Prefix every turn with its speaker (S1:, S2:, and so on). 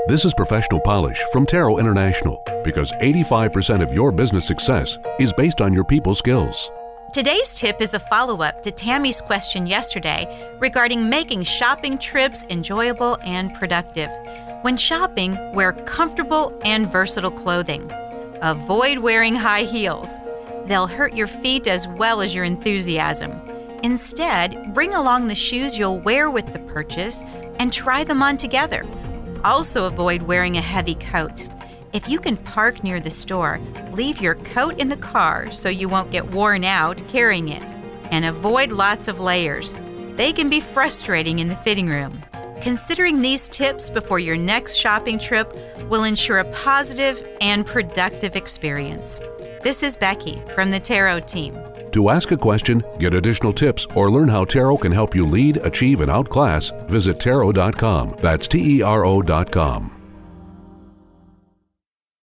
S1: This is Professional Polish from Tarot International, because 85% of your business success is based on your people skills.
S2: Today's tip is a follow-up to Tammy's question yesterday regarding making shopping trips enjoyable and productive. When shopping, wear comfortable and versatile clothing. Avoid wearing high heels. They'll hurt your feet as well as your enthusiasm. Instead, bring along the shoes you'll wear with the purchase and try them on together. Also avoid wearing a heavy coat. If you can park near the store, leave your coat in the car so you won't get worn out carrying it. And avoid lots of layers. They can be frustrating in the fitting room. Considering these tips before your next shopping trip will ensure a positive and productive experience. This is Becky from the Tarot team.
S1: To ask a question, get additional tips, or learn how Tarot can help you lead, achieve, and outclass, visit Tarot.com. That's TERO.com.